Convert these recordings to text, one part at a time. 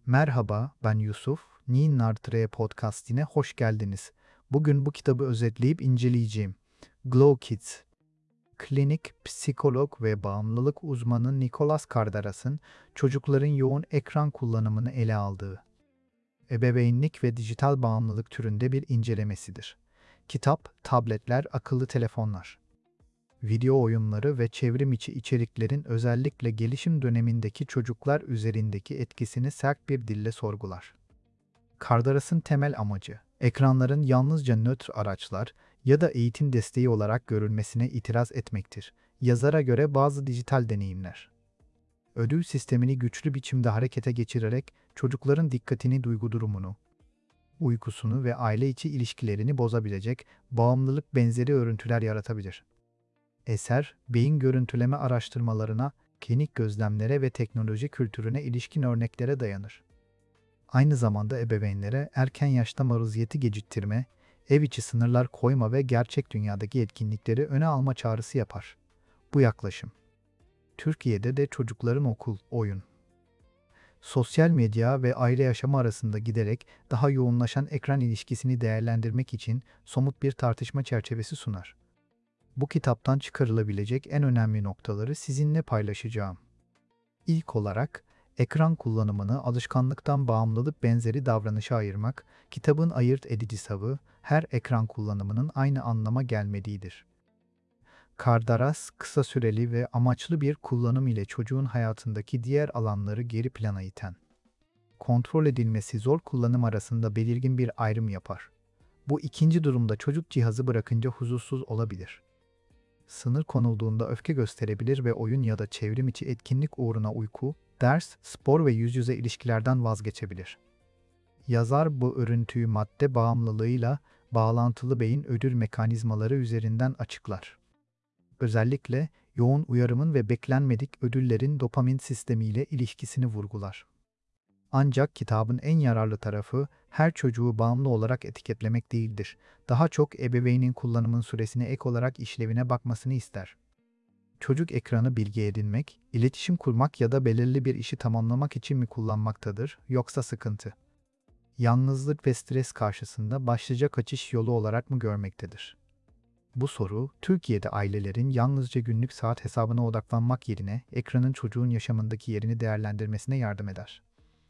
Merhaba, ben Yusuf. Ninartre Podcast'ine hoş geldiniz. Bugün bu kitabı özetleyip inceleyeceğim. Glow Kids. Klinik psikolog ve bağımlılık uzmanı Nicholas Kardaras'ın çocukların yoğun ekran kullanımını ele aldığı, ebeveynlik ve dijital bağımlılık türünde bir incelemesidir. Kitap, tabletler, akıllı telefonlar, video oyunları ve çevrim içi içeriklerin özellikle gelişim dönemindeki çocuklar üzerindeki etkisini sert bir dille sorgular. Kardaras'ın temel amacı, ekranların yalnızca nötr araçlar ya da eğitim desteği olarak görülmesine itiraz etmektir. Yazara göre bazı dijital deneyimler, ödül sistemini güçlü biçimde harekete geçirerek çocukların dikkatini, duygu durumunu, uykusunu ve aile içi ilişkilerini bozabilecek bağımlılık benzeri örüntüler yaratabilir. Eser, beyin görüntüleme araştırmalarına, klinik gözlemlere ve teknoloji kültürüne ilişkin örneklere dayanır. Aynı zamanda ebeveynlere erken yaşta maruziyeti geciktirme, ev içi sınırlar koyma ve gerçek dünyadaki etkinlikleri öne alma çağrısı yapar. Bu yaklaşım, Türkiye'de de çocukların okul, oyun, sosyal medya ve aile yaşamı arasında giderek daha yoğunlaşan ekran ilişkisini değerlendirmek için somut bir tartışma çerçevesi sunar. Bu kitaptan çıkarılabilecek en önemli noktaları sizinle paylaşacağım. İlk olarak, ekran kullanımını alışkanlıktan bağımlılık benzeri davranışa ayırmak, kitabın ayırt edici savı, her ekran kullanımının aynı anlama gelmediğidir. Kardaras, kısa süreli ve amaçlı bir kullanım ile çocuğun hayatındaki diğer alanları geri plana iten, kontrol edilmesi zor kullanım arasında belirgin bir ayrım yapar. Bu ikinci durumda çocuk cihazı bırakınca huzursuz olabilir. Sınır konulduğunda öfke gösterebilir ve oyun ya da çevrim içi etkinlik uğruna uyku, ders, spor ve yüz yüze ilişkilerden vazgeçebilir. Yazar bu örüntüyü madde bağımlılığıyla bağlantılı beyin ödül mekanizmaları üzerinden açıklar. Özellikle yoğun uyarımın ve beklenmedik ödüllerin dopamin sistemiyle ilişkisini vurgular. Ancak kitabın en yararlı tarafı her çocuğu bağımlı olarak etiketlemek değildir. Daha çok ebeveynin kullanımın süresine ek olarak işlevine bakmasını ister. Çocuk ekranı bilgi edinmek, iletişim kurmak ya da belirli bir işi tamamlamak için mi kullanmaktadır, yoksa sıkıntı, yalnızlık ve stres karşısında başlıca kaçış yolu olarak mı görmektedir? Bu soru, Türkiye'de ailelerin yalnızca günlük saat hesabına odaklanmak yerine ekranın çocuğun yaşamındaki yerini değerlendirmesine yardım eder.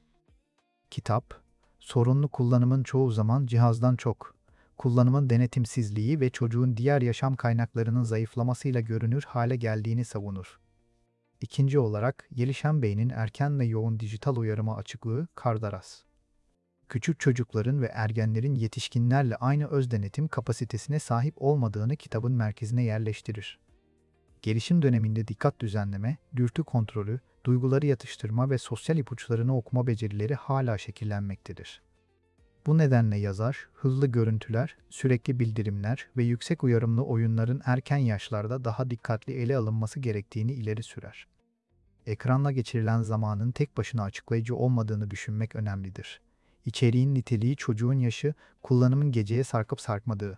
Kitap, sorunlu kullanımın çoğu zaman cihazdan çok, kullanımın denetimsizliği ve çocuğun diğer yaşam kaynaklarının zayıflamasıyla görünür hale geldiğini savunur. İkinci olarak, gelişen beynin erken ve yoğun dijital uyarıma açıklığı, Kardaras. Küçük çocukların ve ergenlerin yetişkinlerle aynı öz denetim kapasitesine sahip olmadığını kitabın merkezine yerleştirir. Gelişim döneminde dikkat düzenleme, dürtü kontrolü, duyguları yatıştırma ve sosyal ipuçlarını okuma becerileri hala şekillenmektedir. Bu nedenle yazar, hızlı görüntüler, sürekli bildirimler ve yüksek uyarımlı oyunların erken yaşlarda daha dikkatli ele alınması gerektiğini ileri sürer. Ekranla geçirilen zamanın tek başına açıklayıcı olmadığını düşünmek önemlidir. İçeriğin niteliği, çocuğun yaşı, kullanımın geceye sarkıp sarkmadığı,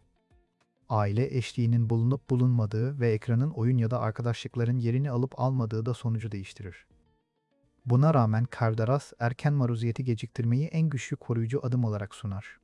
aile eşliğinin bulunup bulunmadığı ve ekranın oyun ya da arkadaşlıkların yerini alıp almadığı da sonucu değiştirir. Buna rağmen Kardaras, erken maruziyeti geciktirmeyi en güçlü koruyucu adım olarak sunar.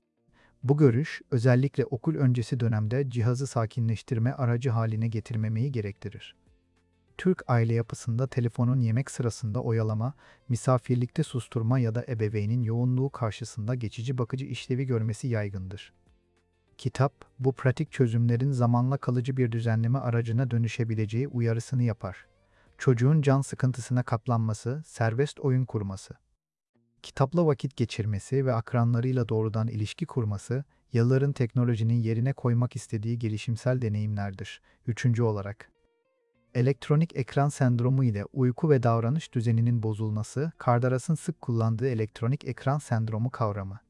Bu görüş, özellikle okul öncesi dönemde cihazı sakinleştirme aracı haline getirmemeyi gerektirir. Türk aile yapısında telefonun yemek sırasında oyalama, misafirlikte susturma ya da ebeveynin yoğunluğu karşısında geçici bakıcı işlevi görmesi yaygındır. Kitap, bu pratik çözümlerin zamanla kalıcı bir düzenleme aracına dönüşebileceği uyarısını yapar. Çocuğun can sıkıntısına katlanması, serbest oyun kurması, kitapla vakit geçirmesi ve akranlarıyla doğrudan ilişki kurması, yılların teknolojinin yerine koymak istediği gelişimsel deneyimlerdir. Üçüncü olarak, elektronik ekran sendromu ile uyku ve davranış düzeninin bozulması, Kardaras'ın sık kullandığı elektronik ekran sendromu kavramı.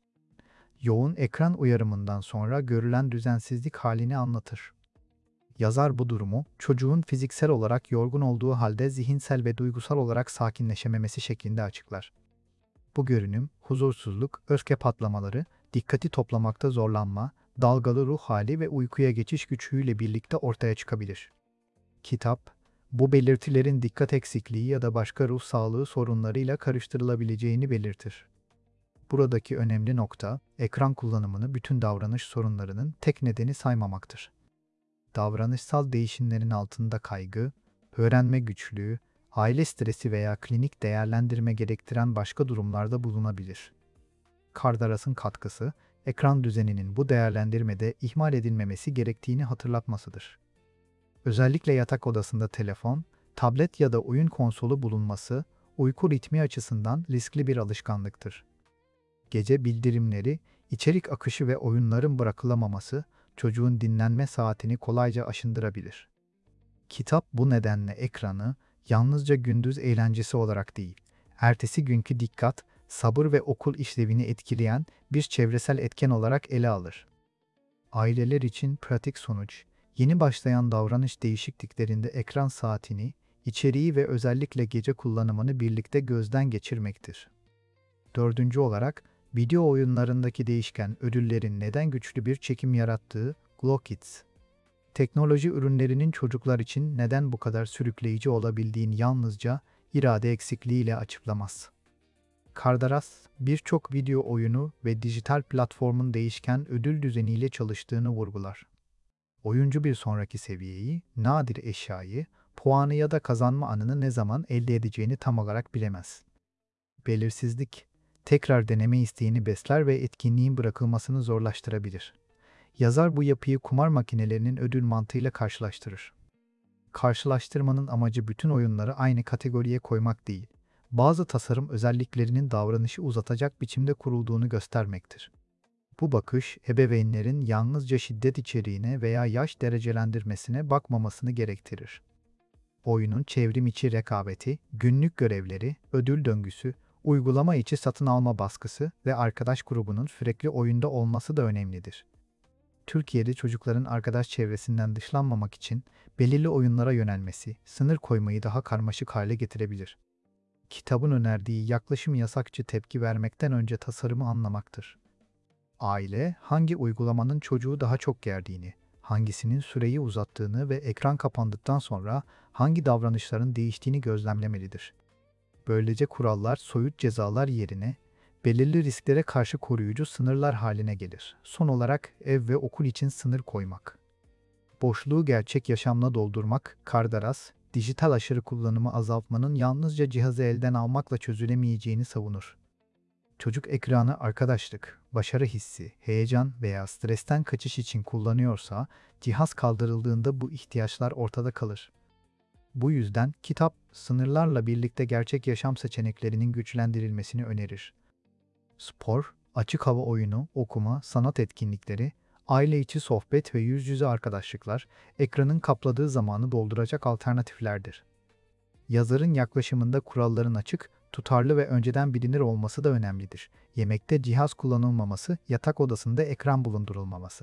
Yoğun ekran uyarımından sonra görülen düzensizlik halini anlatır. Yazar bu durumu, çocuğun fiziksel olarak yorgun olduğu halde zihinsel ve duygusal olarak sakinleşememesi şeklinde açıklar. Bu görünüm, huzursuzluk, öfke patlamaları, dikkati toplamakta zorlanma, dalgalı ruh hali ve uykuya geçiş güçlüğüyle birlikte ortaya çıkabilir. Kitap, Bu belirtilerin dikkat eksikliği ya da başka ruh sağlığı sorunlarıyla karıştırılabileceğini belirtir. Buradaki önemli nokta, ekran kullanımını bütün davranış sorunlarının tek nedeni saymamaktır. Davranışsal değişimlerin altında kaygı, öğrenme güçlüğü, aile stresi veya klinik değerlendirme gerektiren başka durumlarda bulunabilir. Kardaras'ın katkısı, ekran düzeninin bu değerlendirmede ihmal edilmemesi gerektiğini hatırlatmasıdır. Özellikle yatak odasında telefon, tablet ya da oyun konsolu bulunması, uyku ritmi açısından riskli bir alışkanlıktır. Gece bildirimleri, içerik akışı ve oyunların bırakılamaması, çocuğun dinlenme saatini kolayca aşındırabilir. Kitap bu nedenle ekranı yalnızca gündüz eğlencesi olarak değil, ertesi günkü dikkat, sabır ve okul işlevini etkileyen bir çevresel etken olarak ele alır. Aileler için pratik sonuç, yeni başlayan davranış değişikliklerinde ekran saatini, içeriği ve özellikle gece kullanımını birlikte gözden geçirmektir. Dördüncü olarak, video oyunlarındaki değişken ödüllerin neden güçlü bir çekim yarattığı Glow Kids. Teknoloji ürünlerinin çocuklar için neden bu kadar sürükleyici olabildiğini yalnızca irade eksikliğiyle açıklamaz. Kardaras, birçok video oyunu ve dijital platformun değişken ödül düzeniyle çalıştığını vurgular. Oyuncu bir sonraki seviyeyi, nadir eşyayı, puanı ya da kazanma anını ne zaman elde edeceğini tam olarak bilemez. Belirsizlik, tekrar deneme isteğini besler ve etkinliğin bırakılmasını zorlaştırabilir. Yazar bu yapıyı kumar makinelerinin ödül mantığıyla karşılaştırır. Karşılaştırmanın amacı bütün oyunları aynı kategoriye koymak değil, bazı tasarım özelliklerinin davranışı uzatacak biçimde kurulduğunu göstermektir. Bu bakış, ebeveynlerin yalnızca şiddet içeriğine veya yaş derecelendirmesine bakmamasını gerektirir. Oyunun çevrim içi rekabeti, günlük görevleri, ödül döngüsü, uygulama içi satın alma baskısı ve arkadaş grubunun sürekli oyunda olması da önemlidir. Türkiye'de çocukların arkadaş çevresinden dışlanmamak için belirli oyunlara yönelmesi, sınır koymayı daha karmaşık hale getirebilir. Kitabın önerdiği yaklaşım yasakçı tepki vermekten önce tasarımı anlamaktır. Aile, hangi uygulamanın çocuğu daha çok gerdiğini, hangisinin süreyi uzattığını ve ekran kapandıktan sonra hangi davranışların değiştiğini gözlemlemelidir. Böylece kurallar soyut cezalar yerine belirli risklere karşı koruyucu sınırlar haline gelir. Son olarak ev ve okul için sınır koymak. Boşluğu gerçek yaşamla doldurmak, Kardaras, dijital aşırı kullanımı azaltmanın yalnızca cihazı elden almakla çözülemeyeceğini savunur. Çocuk ekranı arkadaşlık, başarı hissi, heyecan veya stresten kaçış için kullanıyorsa, cihaz kaldırıldığında bu ihtiyaçlar ortada kalır. Bu yüzden kitap, sınırlarla birlikte gerçek yaşam seçeneklerinin güçlendirilmesini önerir. Spor, açık hava oyunu, okuma, sanat etkinlikleri, aile içi sohbet ve yüz yüze arkadaşlıklar, ekranın kapladığı zamanı dolduracak alternatiflerdir. Yazarın yaklaşımında kuralların açık, tutarlı ve önceden bilinir olması da önemlidir. Yemekte cihaz kullanılmaması, yatak odasında ekran bulundurulmaması.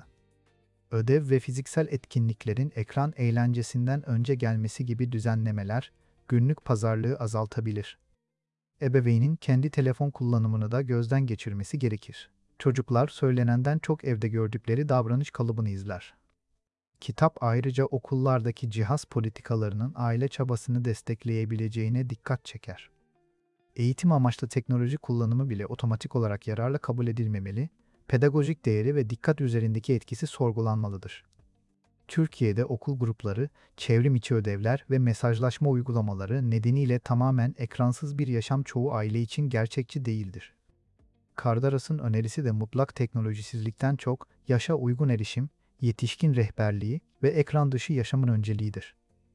Ödev ve fiziksel etkinliklerin ekran eğlencesinden önce gelmesi gibi düzenlemeler, günlük pazarlığı azaltabilir. Ebeveynin kendi telefon kullanımını da gözden geçirmesi gerekir. Çocuklar söylenenden çok evde gördükleri davranış kalıbını izler. Kitap ayrıca okullardaki cihaz politikalarının aile çabasını destekleyebileceğine dikkat çeker. Eğitim amaçlı teknoloji kullanımı bile otomatik olarak yararlı kabul edilmemeli, pedagojik değeri ve dikkat üzerindeki etkisi sorgulanmalıdır. Türkiye'de okul grupları, çevrim içi ödevler ve mesajlaşma uygulamaları nedeniyle tamamen ekransız bir yaşam çoğu aile için gerçekçi değildir. Kardaras'ın önerisi de mutlak teknolojisizlikten çok yaşa uygun erişim, yetişkin rehberliği ve ekran dışı yaşamın önceliğidir.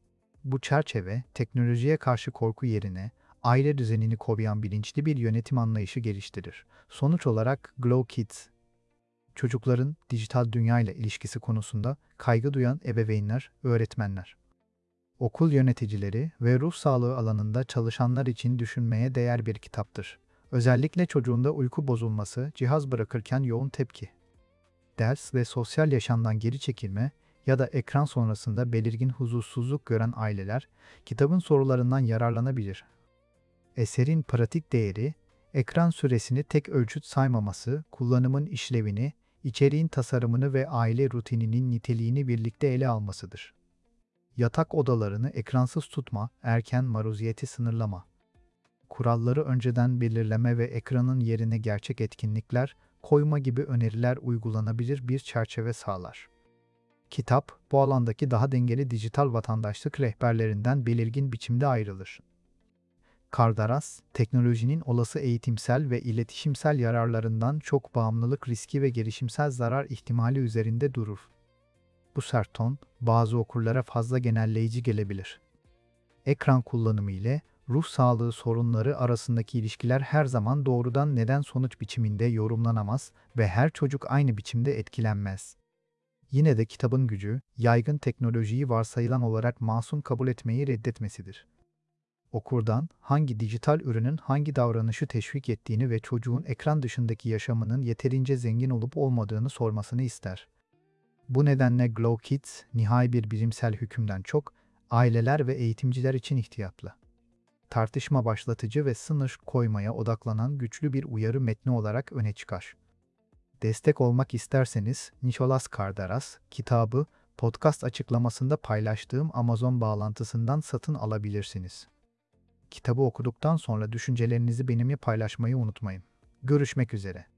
Bu çerçeve, teknolojiye karşı korku yerine aile düzenini koruyan bilinçli bir yönetim anlayışı geliştirir. Sonuç olarak Glow Kids, çocukların dijital dünyayla ilişkisi konusunda kaygı duyan ebeveynler, öğretmenler, okul yöneticileri ve ruh sağlığı alanında çalışanlar için düşünmeye değer bir kitaptır. Özellikle çocuğunda uyku bozulması, cihaz bırakırken yoğun tepki, ders ve sosyal yaşamdan geri çekilme ya da ekran sonrasında belirgin huzursuzluk gören aileler kitabın sorularından yararlanabilir. Eserin pratik değeri, ekran süresini tek ölçüt saymaması, kullanımın işlevini, içeriğin tasarımını ve aile rutininin niteliğini birlikte ele almasıdır. Yatak odalarını ekransız tutma, erken maruziyeti sınırlama. Kuralları önceden belirleme ve ekranın yerine gerçek etkinlikler koyma gibi öneriler uygulanabilir bir çerçeve sağlar. Kitap, bu alandaki daha dengeli dijital vatandaşlık rehberlerinden belirgin biçimde ayrılır. Kardaras, teknolojinin olası eğitimsel ve iletişimsel yararlarından çok bağımlılık riski ve gelişimsel zarar ihtimali üzerinde durur. Bu sert ton, bazı okurlara fazla genelleyici gelebilir. Ekran kullanımı ile ruh sağlığı sorunları arasındaki ilişkiler her zaman doğrudan neden-sonuç biçiminde yorumlanamaz ve her çocuk aynı biçimde etkilenmez. Yine de kitabın gücü, yaygın teknolojiyi varsayılan olarak masum kabul etmeyi reddetmesidir. Okurdan, hangi dijital ürünün hangi davranışı teşvik ettiğini ve çocuğun ekran dışındaki yaşamının yeterince zengin olup olmadığını sormasını ister. Bu nedenle Glow Kids, nihai bir bilimsel hükümden çok, aileler ve eğitimciler için ihtiyatlı. Tartışma başlatıcı ve sınır koymaya odaklanan güçlü bir uyarı metni olarak öne çıkar. Destek olmak isterseniz Nicholas Kardaras kitabı podcast açıklamasında paylaştığım Amazon bağlantısından satın alabilirsiniz. Kitabı okuduktan sonra düşüncelerinizi benimle paylaşmayı unutmayın. Görüşmek üzere.